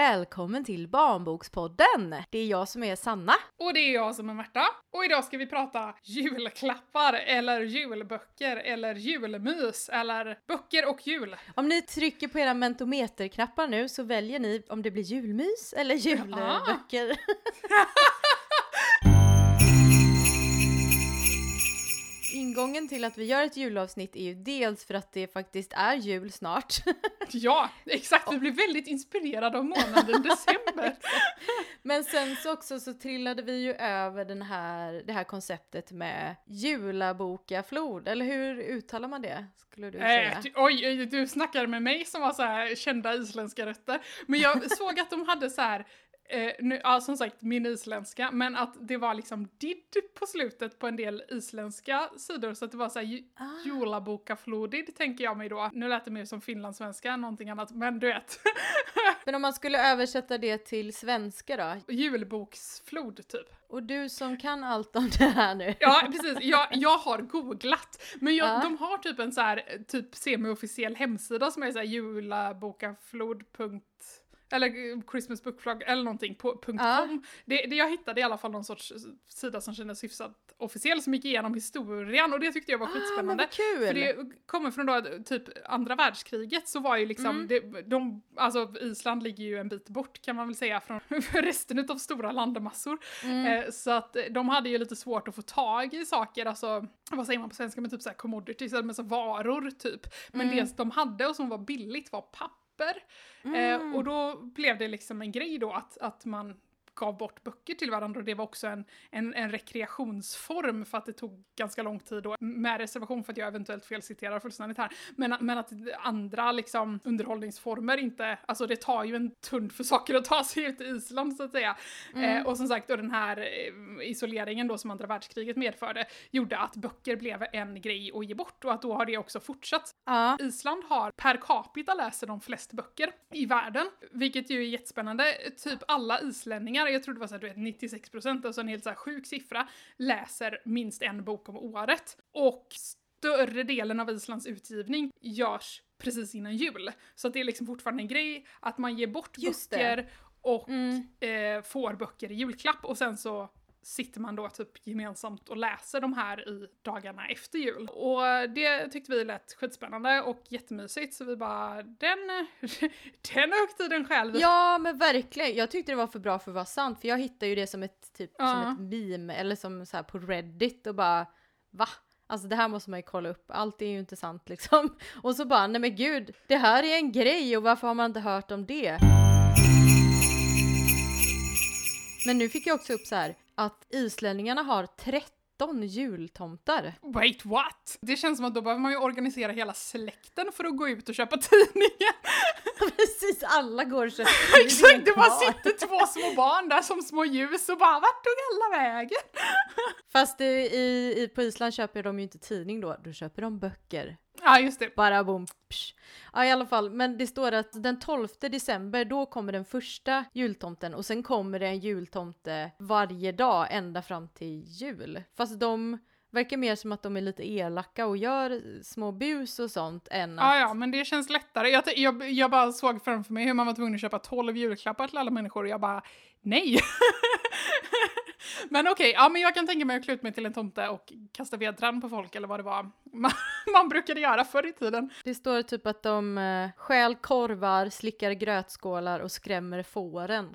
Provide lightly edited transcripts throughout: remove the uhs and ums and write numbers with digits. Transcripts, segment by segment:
välkommen till Barnbokspodden. Det är jag som är Sanna. Och det är jag som är Märta. Och idag ska vi prata julklappar, eller julböcker, eller julmys, eller böcker och jul. Om ni trycker på era mentometerknappar nu så väljer ni om det blir julmys eller julböcker. Ingången till att vi gör ett julavsnitt är ju dels för att det faktiskt är jul snart. Ja, exakt. Vi blir väldigt inspirerade av månaden december. Men sen så också så trillade vi ju över det här konceptet med julabokaflod. Eller hur uttalar man det, skulle du säga? Oj, du snackar med mig som har så här kända isländska rötter. Men jag såg att de hade så här... som sagt, min isländska, men att det var liksom did på slutet på en del isländska sidor, så att det var så här julabokaflodig, tänker jag mig då. Nu lät det mer som finlandssvenska, någonting annat, men du vet. Men om man skulle översätta det till svenska då? Julboksflod, typ. Och du som kan allt om det här nu. Ja, precis. Jag har googlat. Men de har typ en så här typ semi-officiell hemsida som är så här julabokaflod. Eller Christmas Book Vlog eller någonting på .com. Det jag hittade i alla fall någon sorts sida som kändes hyfsat officiell, som gick igenom historien, och det tyckte jag var skitspännande. Kul. För det kommer från då typ andra världskriget, så var ju liksom alltså Island ligger ju en bit bort, kan man väl säga, från resten av stora landmassor. Så att de hade ju lite svårt att få tag i saker, alltså vad säger man på svenska, med typ så här commodities eller med så varor typ. Men det de hade och som var billigt var papper. Och då blev det liksom en grej då att man gav bort böcker till varandra, och det var också en rekreationsform, för att det tog ganska lång tid då, med reservation för att jag eventuellt felciterar fullständigt här, men att andra liksom underhållningsformer inte, alltså det tar ju en tund för saker att ta sig ut till Island, så att säga. Och som sagt då, den här isoleringen då som andra världskriget medförde gjorde att böcker blev en grej att ge bort, och att då har det också fortsatt. Island har per capita läser de flest böcker i världen, vilket ju är jättespännande. Typ alla islänningar, jag tror det var så här, 96%, alltså en helt så här sjuk siffra, läser minst en bok om året. Och större delen av Islands utgivning görs precis innan jul. Så att det är liksom fortfarande en grej att man ger bort böcker och får böcker i julklapp, och sen så sitter man då typ gemensamt och läser de här i dagarna efter jul. Och det tyckte vi lät skitspännande och jättemysigt, så vi bara, den högtiden själv. Ja, men verkligen. Jag tyckte det var för bra för att vara sant, för jag hittade ju det som ett typ som ett meme, eller som så här på Reddit, och bara, va? Alltså det här måste man ju kolla upp, allt är ju inte sant liksom. Och så bara, nej men gud, det här är en grej, och varför har man inte hört om det? Men nu fick jag också upp så här att islänningarna har 13 jultomtar. Wait, what? Det känns som att då behöver man ju organisera hela släkten för att gå ut och köpa tidningen. Precis, alla går och köper. Exakt, det bara sitter två små barn där som små ljus och bara, vart tog alla vägen? Fast på Island köper de ju inte tidning då köper de böcker. Ja, just det. Bara boom. Psh. Ja, i alla fall. Men det står att den 12 december, då kommer den första jultomten. Och sen kommer det en jultomte varje dag ända fram till jul. Fast de verkar mer som att de är lite elaka och gör små bus och sånt än att... Ja, men det känns lättare. Jag bara såg framför mig hur man var tvungen att köpa 12 julklappar till alla människor, och jag bara, nej. Men okej, ja, men jag kan tänka mig att klä ut mig till en tomte och kasta vedträn på folk, eller vad det var man brukade göra förr i tiden. Det står typ att de stjäl korvar, slickar grötskålar och skrämmer fåren.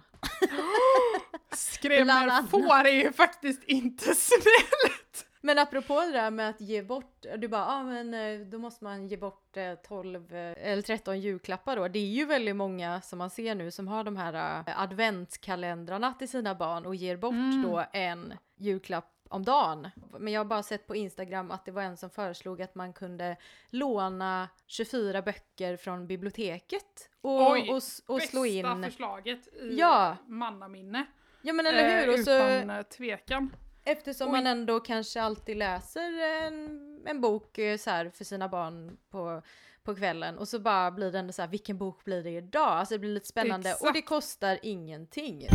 Skrämmer får är ju faktiskt inte snällt. Men apropå det där med att ge bort, du bara, men då måste man ge bort 12 eller 13 julklappar då. Det är ju väldigt många som man ser nu som har de här adventskalendrarna till sina barn och ger bort då en julklapp om dagen. Men jag har bara sett på Instagram att det var en som föreslog att man kunde låna 24 böcker från biblioteket och slå in. Bästa förslaget i mannaminne. Ja, men eller hur? Utan tvekan. Eftersom man ändå kanske alltid läser en bok så här för sina barn på kvällen. Och så bara blir det ändå så här, vilken bok blir det idag? Alltså det blir lite spännande. Exakt. Och det kostar ingenting.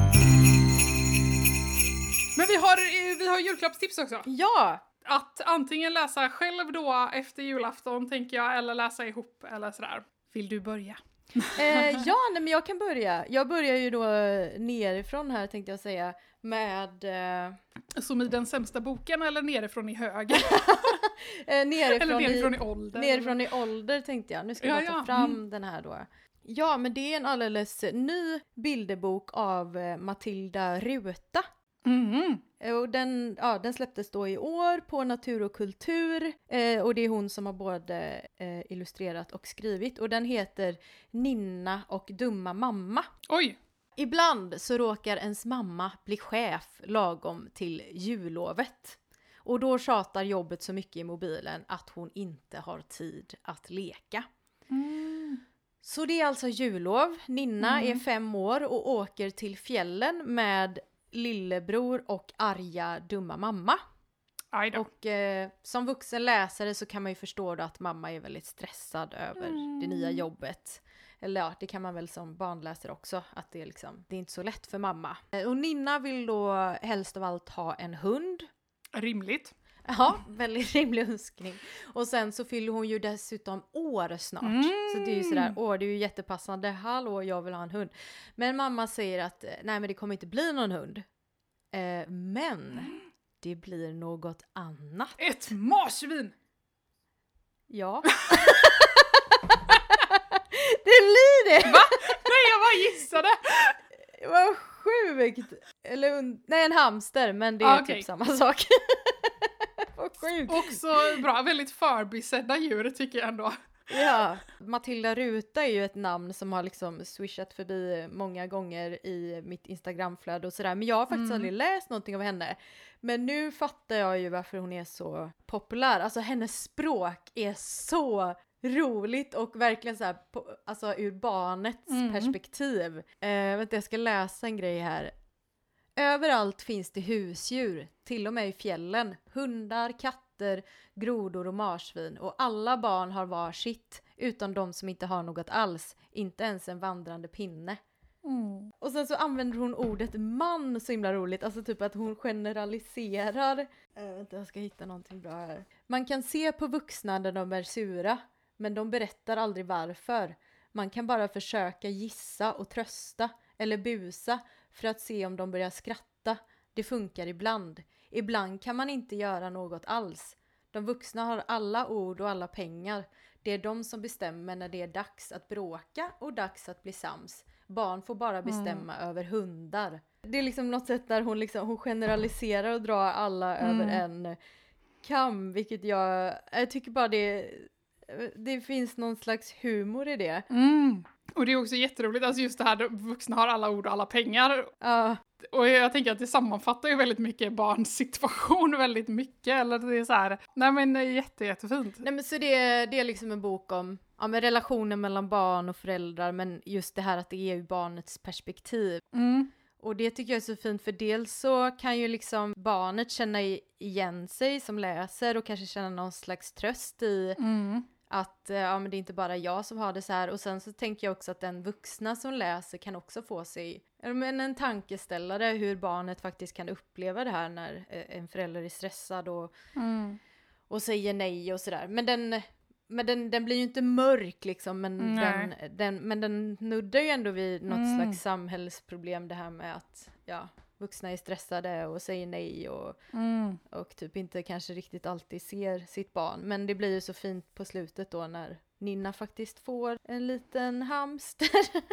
Men vi har julklappstips också. Ja! Att antingen läsa själv då efter julafton, tänker jag, eller läsa ihop eller sådär. Vill du börja? Ja, nej, men jag kan börja. Jag börjar ju då nerifrån här tänkte jag säga med... Som i den sämsta boken eller nerifrån i höger? nerifrån, eller nerifrån i ålder? Nerifrån i ålder tänkte jag. Nu ska jag ta fram den här då. Ja, men det är en alldeles ny bilderbok av Matilda Ruta. Och den släpptes då i år på Natur och kultur och det är hon som har både illustrerat och skrivit och den heter Ninna och dumma mamma. Oj! Ibland så råkar ens mamma bli chef lagom till jullovet och då tjatar jobbet så mycket i mobilen att hon inte har tid att leka. Så det är alltså jullov. Ninna är 5 år och åker till fjällen med lillebror och arga dumma mamma. Och som vuxen läsare så kan man ju förstå då att mamma är väldigt stressad över det nya jobbet. Eller ja, det kan man väl som barnläsare också. Att det är liksom, det är inte så lätt för mamma. Och Ninna vill då helst av allt ha en hund. Rimligt. Ja, väldigt rimlig önskning. Och sen så fyller hon ju dessutom år snart. Så det är ju sådär, det är ju jättepassande. Hallå, jag vill ha en hund. Men mamma säger att nej men det kommer inte bli någon hund. Men det blir något annat. Ett marsvin! Ja. Det blir det! Va? Nej, jag bara gissade! Vad sjukt! Eller, nej, en hamster, men det är typ samma sak. Vad sjukt! Också bra, väldigt förbisedda djur tycker jag ändå. Ja, Matilda Ruta är ju ett namn som har liksom swishat förbi många gånger i mitt Instagramflöde och sådär. Men jag har faktiskt aldrig läst någonting av henne. Men nu fattar jag ju varför hon är så populär. Alltså hennes språk är så roligt och verkligen så här, alltså ur barnets perspektiv. Vänta, jag ska läsa en grej här. Överallt finns det husdjur, till och med i fjällen. Hundar, katter, grodor och marsvin. Och alla barn har var sitt, utom de som inte har något alls. Inte ens en vandrande pinne. Och sen så använder hon ordet man så himla roligt. Alltså typ att hon generaliserar. Vänta, jag ska hitta någonting bra här. Man kan se på vuxna när de är sura. Men de berättar aldrig varför. Man kan bara försöka gissa och trösta eller busa för att se om de börjar skratta. Det funkar ibland. Ibland kan man inte göra något alls. De vuxna har alla ord och alla pengar. Det är de som bestämmer när det är dags att bråka och dags att bli sams. Barn får bara bestämma över hundar. Det är liksom något sätt där hon generaliserar och drar alla över en kam. Vilket jag tycker bara det finns någon slags humor i det. Och det är också jätteroligt, alltså just det här, vuxna har alla ord och alla pengar. Ja. Och jag tänker att det sammanfattar ju väldigt mycket barns situation väldigt mycket. Eller det är så här, nej men jättefint. Nej men så det är liksom en bok om med relationen mellan barn och föräldrar. Men just det här att det är ju barnets perspektiv. Och det tycker jag är så fint, för dels så kan ju liksom barnet känna igen sig som läser och kanske känna någon slags tröst i att men det är inte bara jag som har det så här. Och sen så tänker jag också att den vuxna som läser kan också få sig en tankeställare hur barnet faktiskt kan uppleva det här när en förälder är stressad och säger nej och sådär. Men den blir ju inte mörk liksom, men den nuddar ju ändå vid något slags samhällsproblem, det här med att vuxna är stressade och säger nej och typ inte kanske riktigt alltid ser sitt barn. Men det blir ju så fint på slutet då när Ninna faktiskt får en liten hamster.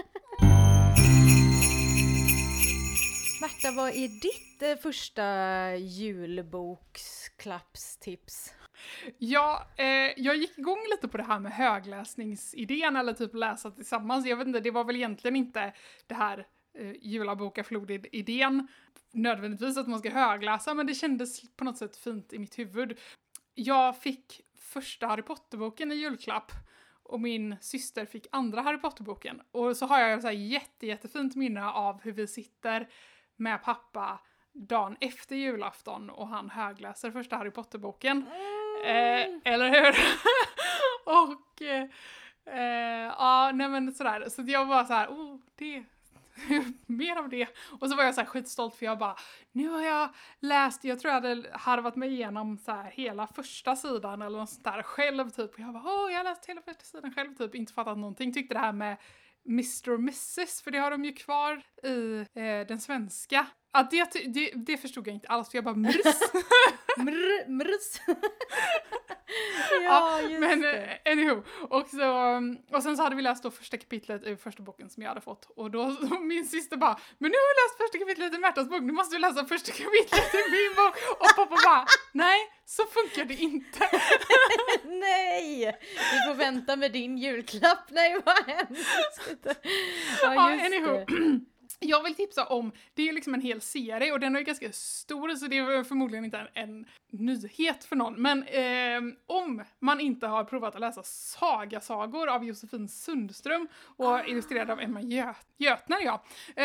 Märta, vad är ditt första julboksklappstips? Ja, jag gick igång lite på det här med högläsningsidén eller typ läsa tillsammans. Jag vet inte, det var väl egentligen inte det här Jula-boka-flod-idén nödvändigtvis att man ska högläsa, men det kändes på något sätt fint i mitt huvud. Jag fick första Harry Potter-boken i julklapp och min syster fick andra Harry Potter-boken. Och så har jag så här jättefint minne av hur vi sitter med pappa dagen efter julafton och han högläser första Harry Potter-boken. Eller hur? Och nej men sådär. Så jag var så här, det mer av det. Och så var jag så här skitstolt, för jag bara, nu har jag läst, jag tror jag hade harvat mig igenom så här hela första sidan eller något sånt där själv typ. Och jag bara, jag har läst hela första sidan själv typ, inte fattat någonting. Tyckte det här med Mr. och Mrs. För det har de ju kvar i den svenska. Ja, det förstod jag inte alls, för jag bara mrs. Mrs. Ja, just men det. Anywho. Och sen så hade vi läst då första kapitlet i första boken som jag hade fått. Och då min syster bara, men nu har jag läst första kapitlet i Märtas bok, nu måste du läsa första kapitlet i min bok. Och pappa bara, nej, så funkar det inte. Nej, du får vänta med din julklapp. Nej, vad hemskt. Ja, anywho. Jag vill tipsa om, det är ju liksom en hel serie och den är ju ganska stor, så det är förmodligen inte en nyhet för någon. Men om man inte har provat att läsa sagasagor av Josefin Sundström och illustrerad av Emma Götner,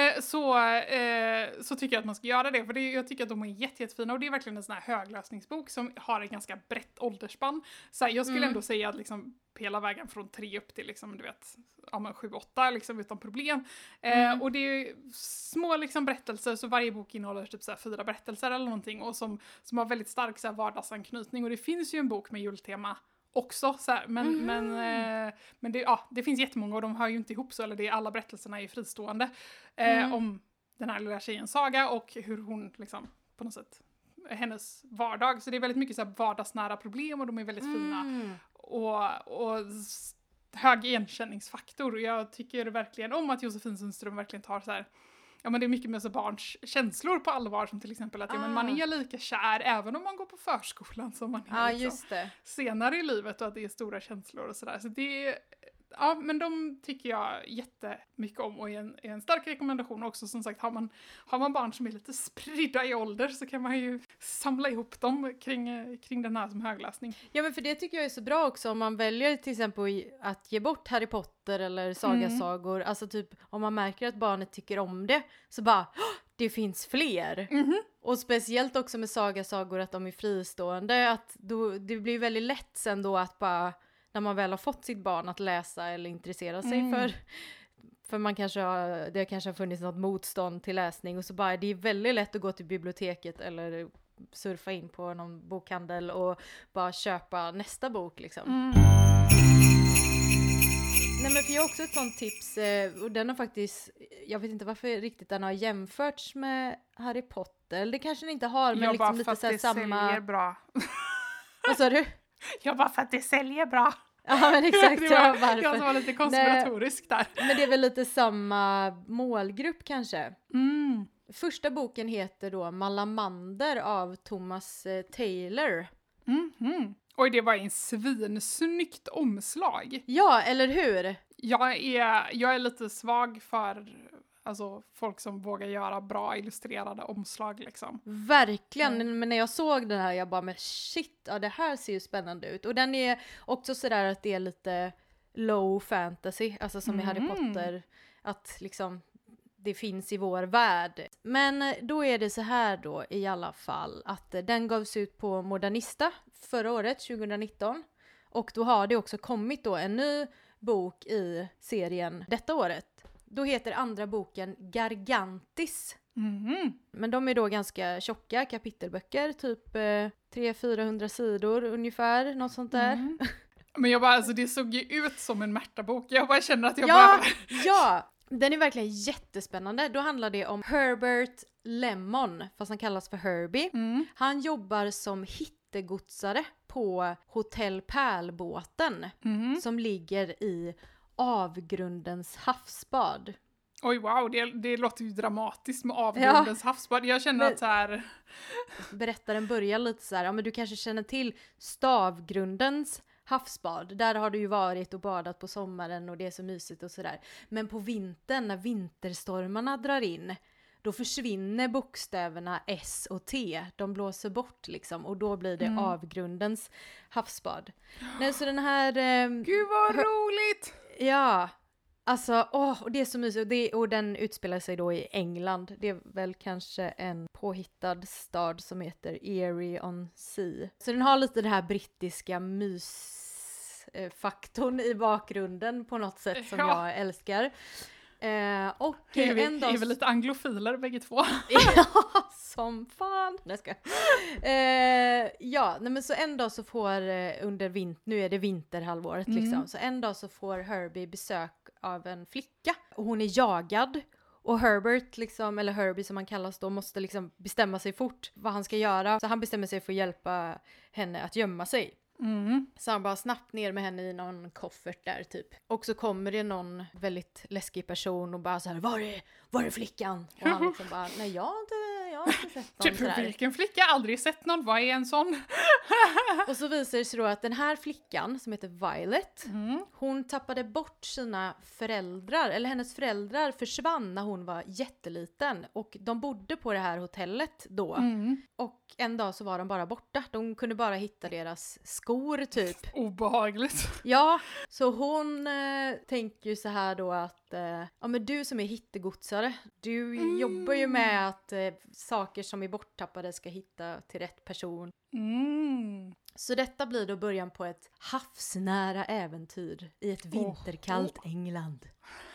så tycker jag att man ska göra det. För jag tycker att de är jättefina och det är verkligen en sån här högläsningsbok som har ett ganska brett åldersspann. Så jag skulle ändå säga att liksom hela vägen från 3 upp till liksom, du vet, 7-8 liksom, utan problem. Och det är små liksom berättelser, så varje bok innehåller typ så här 4 berättelser eller någonting, och som har väldigt stark så här vardagsanknytning. Och det finns ju en bok med jultema också, så här, men det finns jättemånga och de hör ju inte ihop så, eller alla berättelserna är fristående om den här lilla tjejens saga och hur hon liksom på något sätt hennes vardag. Så det är väldigt mycket så här vardagsnära problem och de är väldigt fina och hög igenkänningsfaktor. Och jag tycker verkligen om att Josefin Sundström verkligen tar så här, ja men det är mycket med så barns känslor på allvar, som till exempel att men man är lika kär även om man går på förskolan som man är just det. Senare i livet, och att det är stora känslor och sådär. Så det ja, men de tycker jag jättemycket om och är en stark rekommendation också. Som sagt, har man barn som är lite spridda i ålder så kan man ju samla ihop dem kring den här som högläsning. Ja, men för det tycker jag är så bra också om man väljer till exempel att ge bort Harry Potter eller sagasagor. Alltså typ om man märker att barnet tycker om det, så bara, det finns fler. Och speciellt också med sagasagor att de är fristående, att det blir väldigt lätt sen då att bara, när man väl har fått sitt barn att läsa eller intressera sig för man det kanske har funnits något motstånd till läsning, och så bara, det är väldigt lätt att gå till biblioteket eller surfa in på någon bokhandel och bara köpa nästa bok liksom. Nej, men för jag har också ett sånt tips, och den har faktiskt, jag vet inte varför riktigt den har jämförts med Harry Potter. Det kanske den inte har, men liksom lite så här samma. Säljer bra. Vad sa du? Jag bara för att det säljer bra. Ja, men exakt. Jag som var lite konspiratorisk där. Men det är väl lite samma målgrupp kanske. Första boken heter då Malamander av Thomas Taylor. Oj, det var en svinsnyggt omslag. Ja, eller hur? Jag är lite svag för folk som vågar göra bra illustrerade omslag liksom. Verkligen, men när jag såg den här, jag bara, men shit, ja, det här ser ju spännande ut. Och den är också sådär att det är lite low fantasy, alltså som i Harry Potter, att liksom det finns i vår värld. Men då är det så här då i alla fall, att den gavs ut på Modernista förra året, 2019. Och då har det också kommit då en ny bok i serien detta året. Då heter andra boken Gargantis. Men de är då ganska tjocka kapitelböcker, typ 300-400 sidor ungefär, något sånt där. Men jag bara, det såg ju ut som en Märta-bok. Jag bara känner att jag bara... Ja, den är verkligen jättespännande. Då handlar det om Herbert Lemon, fast han kallas för Herbie. Han jobbar som hittegodsare på Hotell Pärlbåten som ligger i Avgrundens havsbad. Oj, wow, det låter ju dramatiskt med Avgrundens havsbad. Jag känner att så här... Berättaren börjar lite så här, ja men du kanske känner till Stavgrundens havsbad. Där har du ju varit och badat på sommaren och det är så mysigt och sådär. Men på vintern, när vinterstormarna drar in, då försvinner bokstäverna S och T. De blåser bort liksom, och då blir det Avgrundens havsbad. Nej, så den här... Gud vad roligt! Ja, alltså, och det är så mysigt. Och den utspelar sig då i England. Det är väl kanske en påhittad stad som heter Erie on Sea. Så den har lite det här brittiska mysfaktorn i bakgrunden på något sätt som jag älskar. Och är vi lite anglofiler bägge två? Ja, som fan. Nej, ska. Ja, nej, men så en dag så får nu är det vinterhalvåret liksom. Så en dag så får Herbie besök av en flicka och hon är jagad. Och Herbert, liksom, eller Herbie som han kallas då, måste liksom bestämma sig fort vad han ska göra. Så han bestämmer sig för att hjälpa henne att gömma sig. Så han bara snabbt ner med henne i någon koffert där typ. Och så kommer det någon väldigt läskig person och bara så här: var är flickan? Och han liksom bara, nej jag har inte sett någon. Typ vilken flicka? Aldrig sett någon, vad är en sån? Och så visar det sig då att den här flickan som heter Violet, hon tappade bort sina föräldrar, eller hennes föräldrar försvann när hon var jätteliten. Och de bodde på det här hotellet då. Och en dag så var de bara borta. De kunde bara hitta deras skor typ. Obehagligt. Ja, så hon tänker ju så här då att ja men du som är hittegodsare, du jobbar ju med att saker som är borttappade ska hitta till rätt person. Så detta blir då början på ett havsnära äventyr i ett vinterkallt England.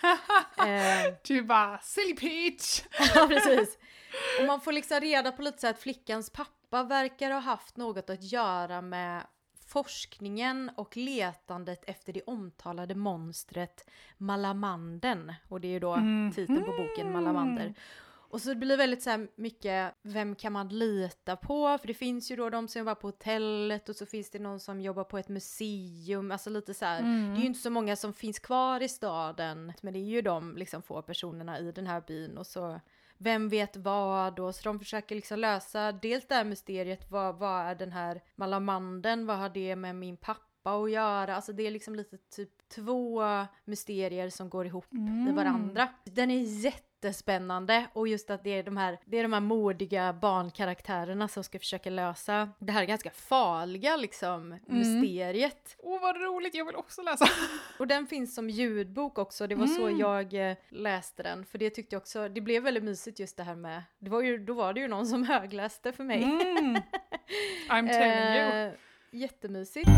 Du bara, silly Peach! Ja, precis. Och man får liksom reda på lite så att flickans pappa verkar ha haft något att göra med forskningen och letandet efter det omtalade monstret Malamanden. Och det är ju då titeln på boken, Malamander. Och så det blir väldigt så här mycket, vem kan man lita på? För det finns ju då de som jobbar på hotellet och så finns det någon som jobbar på ett museum. Alltså lite så här, det är ju inte så många som finns kvar i staden. Men det är ju de liksom få personerna i den här byn och så... Vem vet vad då? Så de försöker liksom lösa dels det här mysteriet. Vad är den här Malamanden? Vad har det med min pappa att göra? Alltså det är liksom lite typ 2 mysterier som går ihop i varandra. Den är jättespännande. Och just att det är de här modiga barnkaraktärerna som ska försöka lösa det här ganska farliga liksom mysteriet. Vad roligt, jag vill också läsa. Och den finns som ljudbok också. Det var så jag läste den. För det tyckte jag också, det blev väldigt mysigt just det här med, då var det ju någon som högläste för mig. I'm telling you. Jättemysigt.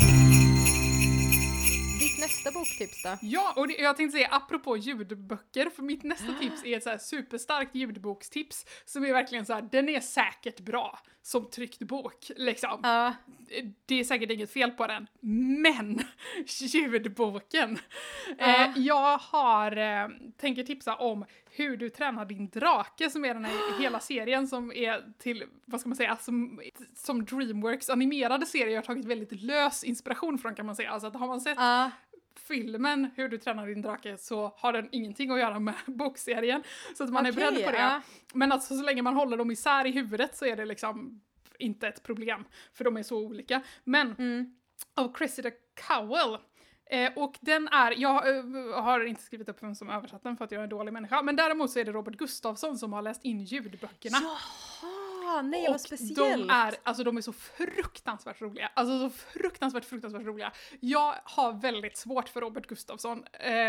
Ditt nästa boktips då? Ja, och jag tänkte säga apropå ljudböcker, för mitt nästa tips är ett så här superstarkt ljudbokstips som är verkligen så här, den är säkert bra som tryckt bok, liksom. Det är säkert inget fel på den, men ljudboken. Jag tänker tipsa om Hur du tränar din drake, som är den här hela serien som är till, vad ska man säga, som DreamWorks animerade serie har tagit väldigt lös inspiration från, kan man säga. Alltså att har man sett filmen Hur du tränar din drake så har den ingenting att göra med bokserien. Så att man är beredd på det. Men alltså så länge man håller dem isär i huvudet så är det liksom inte ett problem. För de är så olika. Men av Cressida Cowell. Och den är, jag har inte skrivit upp vem som översatt den för att jag är en dålig människa. Men däremot så är det Robert Gustafsson som har läst in ljudböckerna. Jaha, nej vad speciellt. De är så fruktansvärt roliga. Alltså så fruktansvärt roliga. Jag har väldigt svårt för Robert Gustafsson.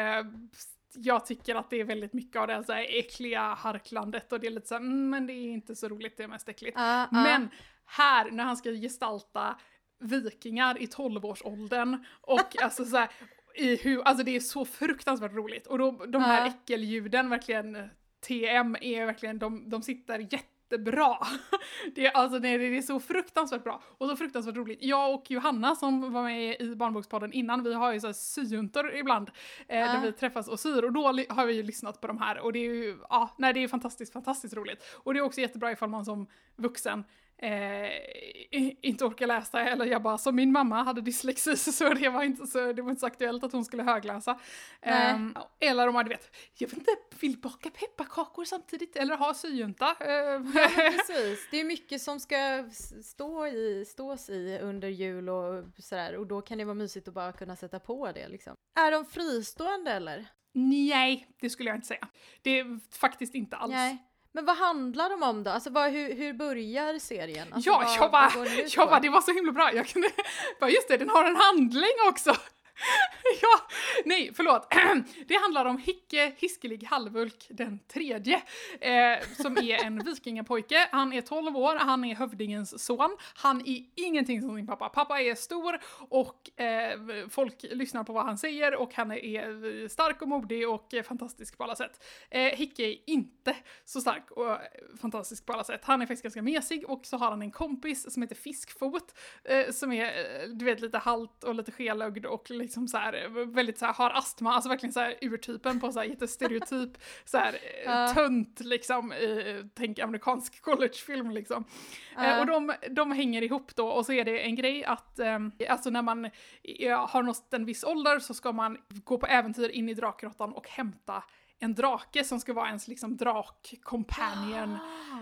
Jag tycker att det är väldigt mycket av det så här äckliga harklandet och det är lite så här, men det är inte så roligt, det är mest äckligt. Men här, när han ska gestalta vikingar i 12-årsåldern och alltså så här, alltså det är så fruktansvärt roligt. Och då, de här äckelljuden verkligen, TM är verkligen, de sitter jättebra. Det är så fruktansvärt bra och så fruktansvärt roligt. Jag och Johanna som var med i Barnbokspodden innan, vi har ju så här syjuntor ibland där vi träffas och syr, och då har vi ju lyssnat på de här och det är ju, det är fantastiskt roligt. Och det är också jättebra ifall man som vuxen inte orkar läsa, eller jag bara, som min mamma hade dyslexi så det var inte så aktuellt att hon skulle högläsa. Eller om man vill baka pepparkakor samtidigt eller ha syjunta. Ja, precis. Det är mycket som ska stås i under jul och sådär, och då kan det vara mysigt att bara kunna sätta på det liksom. Är de fristående eller? Nej, det skulle jag inte säga. Det är faktiskt inte alls. Nej. Men vad handlar de om då? Alltså hur börjar serien? Alltså, jag bara, det var så himla bra. Jag kunde, just det, den har en handling också. Ja, nej, förlåt. Det handlar om Hicke Hiskelig Halvulk den tredje, som är en vikingapojke. Han är 12 år, han är hövdingens son. Han är ingenting som sin pappa. Pappa är stor och folk lyssnar på vad han säger och han är stark och modig och fantastisk på alla sätt. Hicke är inte så stark och fantastisk på alla sätt. Han är faktiskt ganska mesig och så har han en kompis som heter Fiskfot, som är, du vet, lite halt och lite skelögd och liksom så här, väldigt så här, har astma, alltså verkligen så här urtypen på så här jättestereotyp så här tönt liksom, tänk amerikansk collegefilm liksom. Och de hänger ihop då, och så är det en grej att alltså när man har nått en viss ålder så ska man gå på äventyr in i drakgrottan och hämta en drake som ska vara ens liksom drak-companion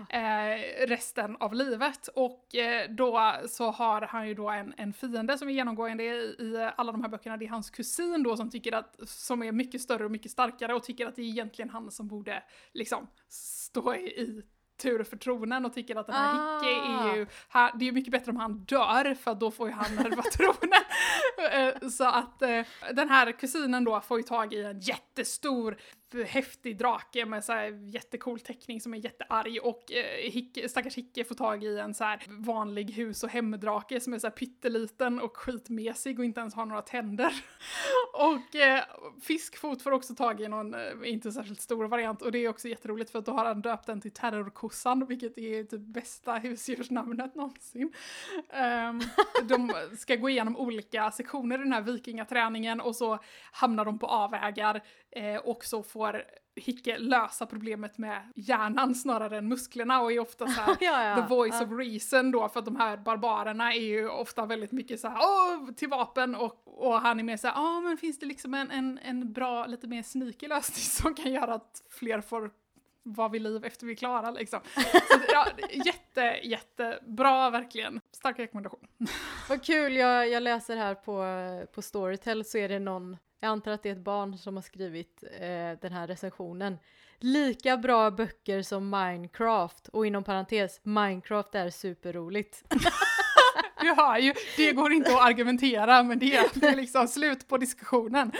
resten av livet. Och då så har han ju då en fiende som är genomgående i alla de här böckerna. Det är hans kusin då som är mycket större och mycket starkare och tycker att det är egentligen han som borde liksom stå i tur för tronen och tycker att den här Hicke är ju, det är mycket bättre om han dör för då får ju han ärva tronen. Så att den här kusinen då får ju tag i en jättestor häftig drake med så här jättecool teckning som är jättearg, och stackars Hicke får tag i en så här vanlig hus- och hemdrake som är så här pytteliten och skitmesig och inte ens har några tänder. Och Fiskfot får också tag i någon inte särskilt stor variant, och det är också jätteroligt för att då har han döpt den till Terrorkossan, vilket är typ bästa husdjursnamnet någonsin. De ska gå igenom olika sektioner i den här vikingaträningen och så hamnar de på avvägar, och så får Hicke lösa problemet med hjärnan snarare än musklerna och är ofta så här the voice of reason då, för att de här barbarerna är ju ofta väldigt mycket så här till vapen, och han är mer så här, men finns det liksom en bra, lite mer sneaky lösning som kan göra att fler får vara vid liv efter vi är klara liksom. Så jättebra, verkligen. Stark rekommendation. Vad kul, jag läser här på Storytel, så är det någon, jag antar att det är ett barn som har skrivit den här recensionen. Lika bra böcker som Minecraft, och inom parentes, Minecraft är superroligt. Du hör ju, det går inte att argumentera, men det är liksom slut på diskussionen.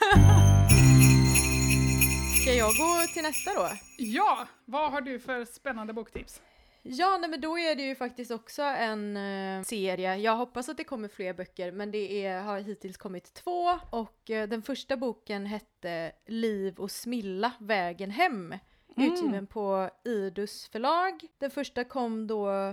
Ska jag gå till nästa då? Ja, vad har du för spännande boktips? Ja, nej, men då är det ju faktiskt också en serie. Jag hoppas att det kommer fler böcker, men har hittills kommit 2. Och den första boken hette Liv och Smilla, vägen hem. Utgiven på Idus förlag. Den första kom då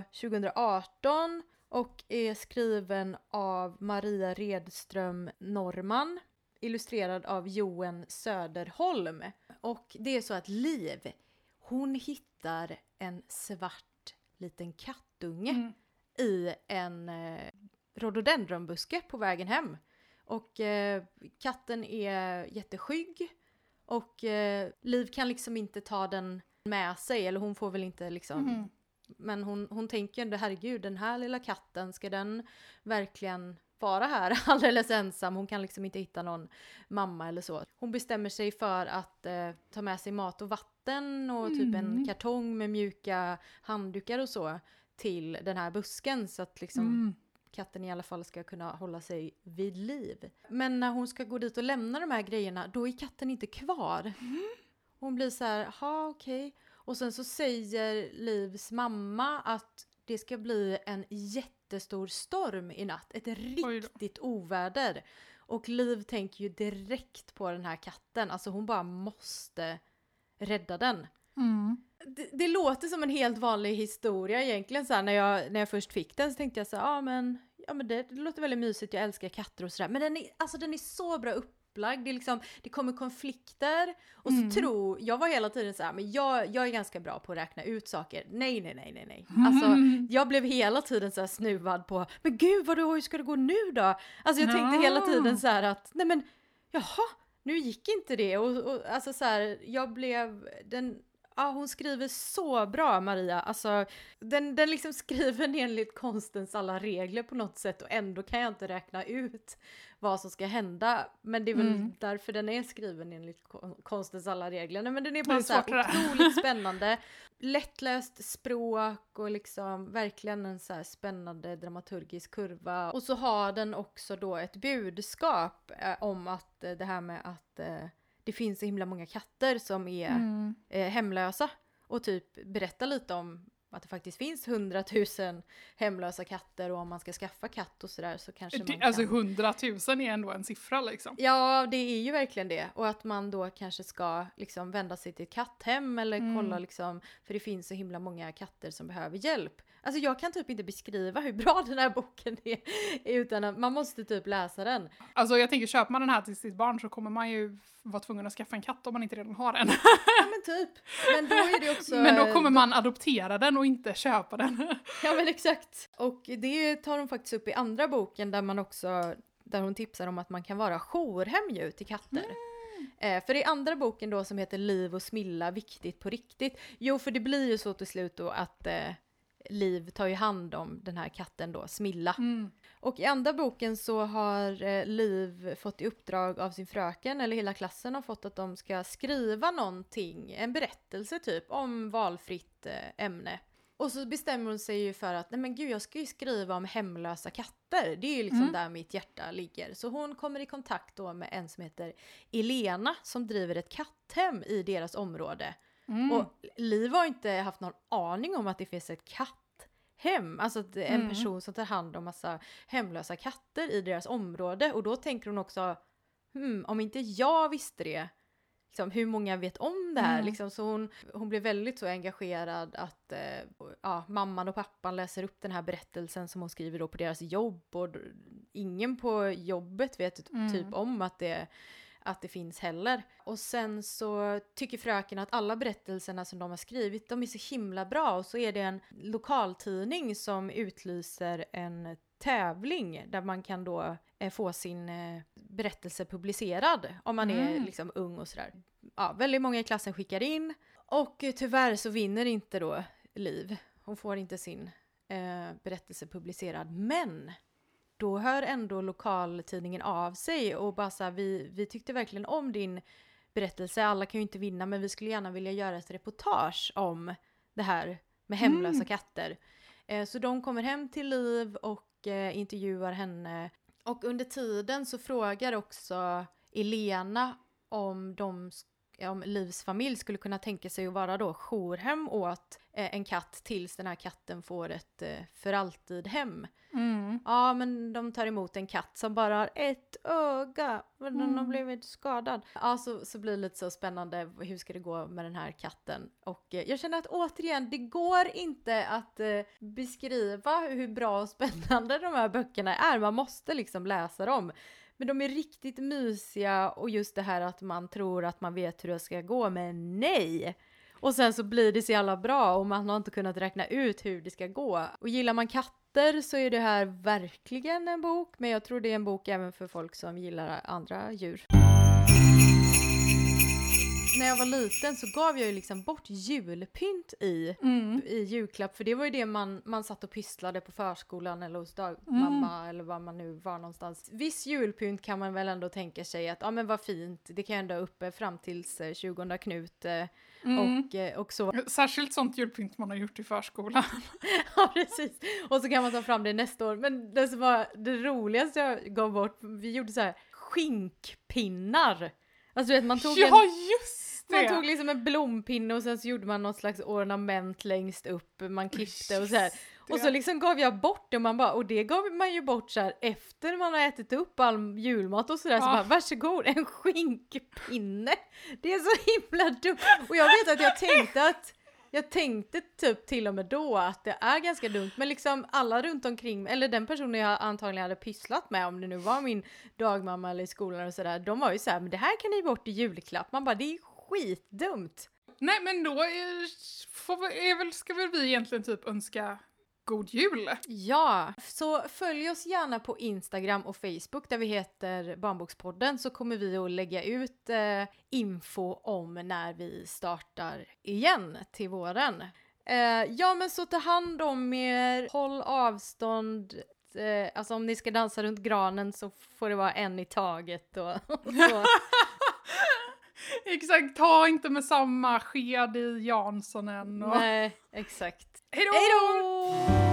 2018 och är skriven av Maria Redström Norman. Illustrerad av Johan Söderholm. Och det är så att Liv, hon hittar en svart liten kattunge i en rhododendronbuske på vägen hem. Och katten är jätteskygg. Och Liv kan liksom inte ta den med sig. Eller hon får väl inte liksom... Men hon tänker ändå, herregud, den här lilla katten, ska den verkligen vara här alldeles ensam? Hon kan liksom inte hitta någon mamma eller så. Hon bestämmer sig för att ta med sig mat och vatten och typ en kartong med mjuka handdukar och så till den här busken, så att liksom katten i alla fall ska kunna hålla sig vid liv. Men när hon ska gå dit och lämna de här grejerna, då är katten inte kvar. Hon blir så här, okej. Och sen så säger Livs mamma att det ska bli en jättestor storm i natt. Ett riktigt oväder. Och Liv tänker ju direkt på den här katten. Alltså hon bara måste rädda den. Det låter som en helt vanlig historia egentligen. Så här, när jag först fick den så tänkte jag så här, men det låter väldigt mysigt. Jag älskar katter och sådär. Men den är så bra upplagd. Det kommer konflikter. Och så jag var hela tiden så här, men jag är ganska bra på att räkna ut saker. Nej. Alltså, jag blev hela tiden så här snuvad på, men gud, hur ska det gå nu då? Alltså jag tänkte hela tiden så här att, nej men, nu gick inte det. Och alltså så här, jag blev, hon skriver så bra, Maria. Alltså, den liksom skriver enligt konstens alla regler på något sätt. Och ändå kan jag inte räkna ut vad som ska hända. Men det är väl därför den är skriven enligt konstens alla regler. Nej, men den är bara så här otroligt spännande. lättläst språk och liksom verkligen en så här spännande dramaturgisk kurva. Och så har den också då ett budskap om att det här med att det finns så himla många katter som är hemlösa. Och typ berätta lite om att det faktiskt finns 100 000 hemlösa katter och om man ska skaffa katt och sådär så kanske man kan... Alltså 100 000 är ändå en siffra liksom. Ja, det är ju verkligen det. Och att man då kanske ska liksom vända sig till ett katthem eller kolla liksom, för det finns så himla många katter som behöver hjälp. Alltså jag kan typ inte beskriva hur bra den här boken är utan att man måste typ läsa den. Alltså jag tänker, köper man den här till sitt barn så kommer man ju vara tvungen att skaffa en katt om man inte redan har en. Ja men typ. Men då är det också... Men då kommer man adoptera den och inte köpa den. Ja men exakt. Och det tar hon faktiskt upp i andra boken där man också, där hon tipsar om att man kan vara jourhem ju till katter. För i andra boken då som heter Liv och Smilla, viktigt på riktigt. Jo, för det blir ju så till slut då att Liv tar ju hand om den här katten då, Smilla. Och i andra boken så har Liv fått i uppdrag av sin fröken, eller hela klassen har fått att de ska skriva någonting, en berättelse typ, om valfritt ämne. Och så bestämmer hon sig ju för att, nej men gud, jag ska ju skriva om hemlösa katter. Det är ju liksom där mitt hjärta ligger. Så hon kommer i kontakt då med en som heter Elena som driver ett katthem i deras område. Och Liv har inte haft någon aning om att det finns ett katthem. Alltså en person som tar hand om massa hemlösa katter i deras område. Och då tänker hon också, om inte jag visste det, liksom, hur många vet om det här? Liksom, så hon blev väldigt så engagerad att mamman och pappan läser upp den här berättelsen som hon skriver då på deras jobb. Och ingen på jobbet vet typ om att det finns heller. Och sen så tycker fröken att alla berättelserna som de har skrivit, de är så himla bra. Och så är det en lokaltidning som utlyser en tävling där man kan då få sin berättelse publicerad om man är liksom ung och sådär. Ja, väldigt många i klassen skickar in och tyvärr så vinner inte då Liv. Hon får inte sin berättelse publicerad, men då hör ändå lokaltidningen av sig och bara så här, vi tyckte verkligen om din berättelse, alla kan ju inte vinna men vi skulle gärna vilja göra ett reportage om det här med hemlösa katter. Så de kommer hem till Liv och intervjuar henne. Och under tiden så frågar också Elena om Livs familj skulle kunna tänka sig att vara då jourhem åt en katt tills den här katten får ett för alltid hem. Ja, men de tar emot en katt som bara har ett öga. Men den har blivit skadad. Ja, så blir det lite så spännande. Hur ska det gå med den här katten? Och jag känner att återigen, det går inte att beskriva hur bra och spännande de här böckerna är. Man måste liksom läsa dem. Men de är riktigt mysiga och just det här att man tror att man vet hur det ska gå, men nej! Och sen så blir det så jävla bra och man har inte kunnat räkna ut hur det ska gå. Och gillar man katter så är det här verkligen en bok, men jag tror det är en bok även för folk som gillar andra djur. När jag var liten så gav jag ju liksom bort julpynt i julklapp. För det var ju det man satt och pysslade på förskolan eller hos dagmamma eller var man nu var någonstans. Viss julpynt kan man väl ändå tänka sig att men vad fint, det kan jag ändå uppe fram tills 20 Knut och så. Särskilt sånt julpynt man har gjort i förskolan. Ja, precis. Och så kan man ta fram det nästa år. Men det som var det roligaste jag gav bort, vi gjorde så här skinkpinnar. Alltså du vet, man tog man tog liksom en blompinne och sen så gjorde man något slags ornament längst upp. Man klippte och så här. Och så liksom gav jag bort det och det gav man ju bort så här efter man har ätit upp all julmat och sådär. Så bara, varsågod, en skinkpinne. Det är så himla dumt. Och jag vet att jag tänkte typ till och med då att det är ganska dumt. Men liksom alla runt omkring, eller den personen jag antagligen hade pysslat med, om det nu var min dagmamma eller i skolan och sådär, de var ju så här, men det här kan ni bort i julklapp. Man bara, det är skitdumt. Nej, men då ska väl vi egentligen typ önska god jul. Ja, så följ oss gärna på Instagram och Facebook där vi heter Barnbokspodden, så kommer vi att lägga ut info om när vi startar igen till våren. Ja, men så ta hand om er, håll avstånd. Alltså om ni ska dansa runt granen så får det vara en i taget och så. Exakt, ta inte med samma sked i Janssonen. Nej, exakt. Hej då! Hej då!